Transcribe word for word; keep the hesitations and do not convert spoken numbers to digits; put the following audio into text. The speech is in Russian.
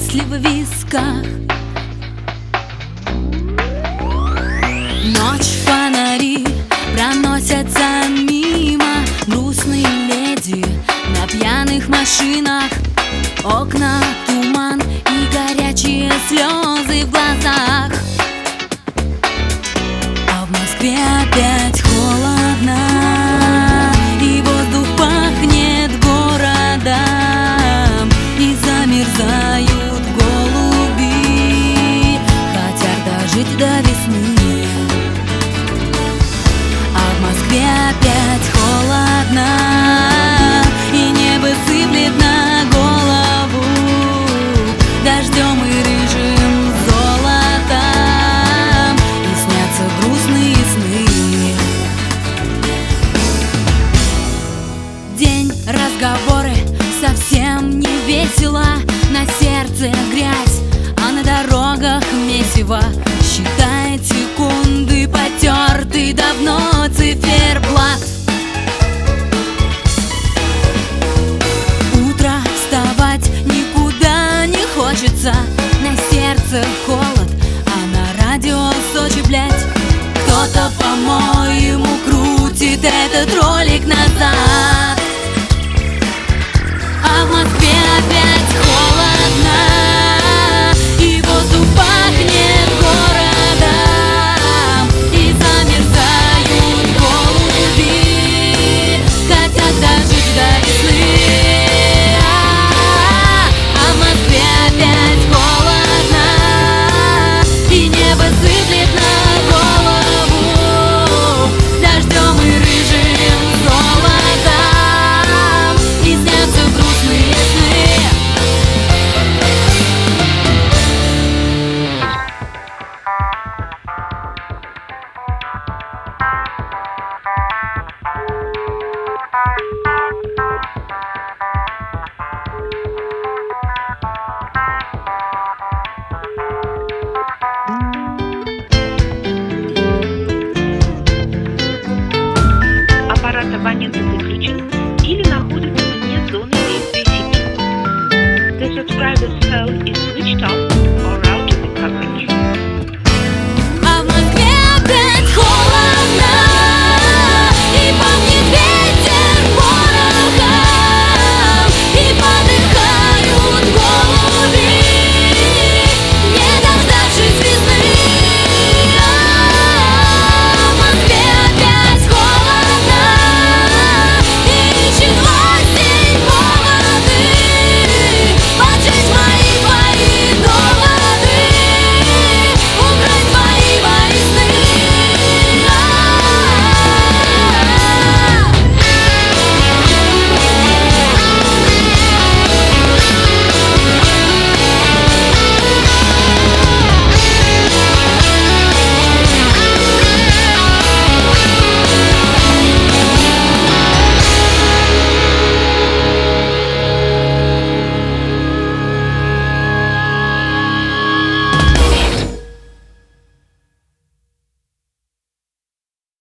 мысли в висках. Ночь, фонари проносятся мимо, грустные леди на пьяных машинах. Окна, туман и горячие слезы в глазах. А в Москве опять холодно, и воздух пахнет городом, и замерзают голуби, хотят дожить до весны. А в Москве опять холодно, и небо сыплет на голову дождем и рыжим золотом, и снятся грустные сны. День, разговоры, совсем не весело, на сердце грязь, а на дорогах месиво. Считает секунды, потертый давно циферблат. Утро, вставать никуда не хочется, на сердце холод, а на радио Сочи, блядь. Кто-то, по-моему, крутит этот ролик назад. А в Москве опять холод.